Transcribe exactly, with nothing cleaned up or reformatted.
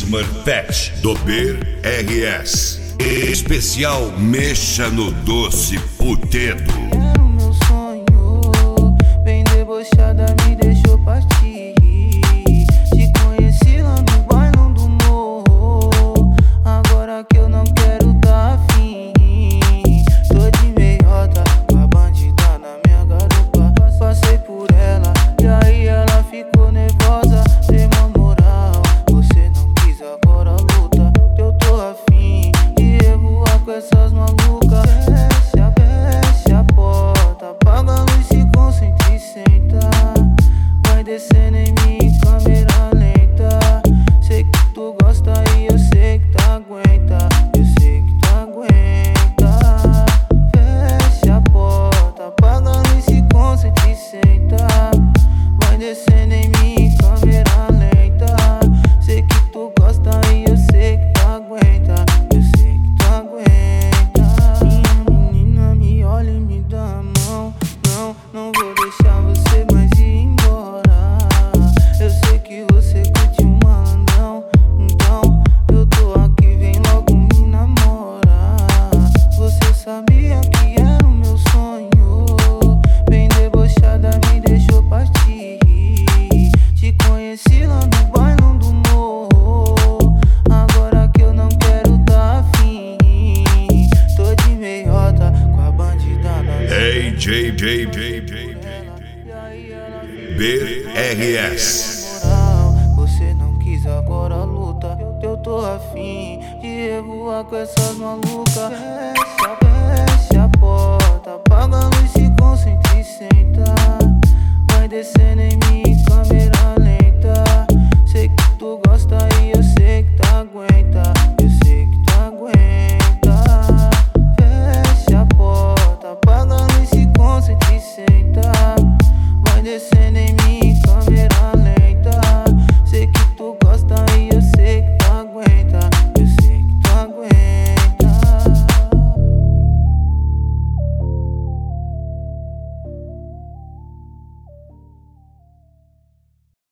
Smurfette do B R S. Especial Mexa no Doce Putedo. Era o meu sonho, bem debochada me deixou partir. Te conheci lá no bailão do morro, agora que eu não quero tá afim. Tô de meiota, com a bandida na minha garupa. Passei por ela, e aí ela ficou nervosa. Dei uma moral, você não quis, agora luta. Eu tô afim de revoar com essas malucas. Fecha, fecha a porta, apaga a luz, se concentra e senta. Vai descendo em mim em câmera lenta. Sei que tu gosta e eu sei que tu aguenta. Eu sei que tu aguenta. Fecha a porta, apaga a luz, se concentra e senta. Vai descendo em mim em câmera lenta. Sei que tu gosta e eu sei que tu aguenta. Eu sei que tu aguenta. Minha menina, me olha e me dá a mão. Não, não vou deixar você mais ir embora. Eu sei que você curte um malandrão, então eu tô aqui, vem logo me namorar. Você sabia que era o meu sonho, bem debochada me deixou partir. Te conheci lá no bailão do morro, agora que eu não quero tá afim. Tô de meiota, com a bandida na minha Hey J J J J B R S. moral, você não quis, agora luta. Eu, eu tô afim de revoar com essas malucas. Fecha, fecha a porta, apaga a luz, se concentra e senta. Vai descendo em mim em câmera lenta. Sei que tu gosta e eu sei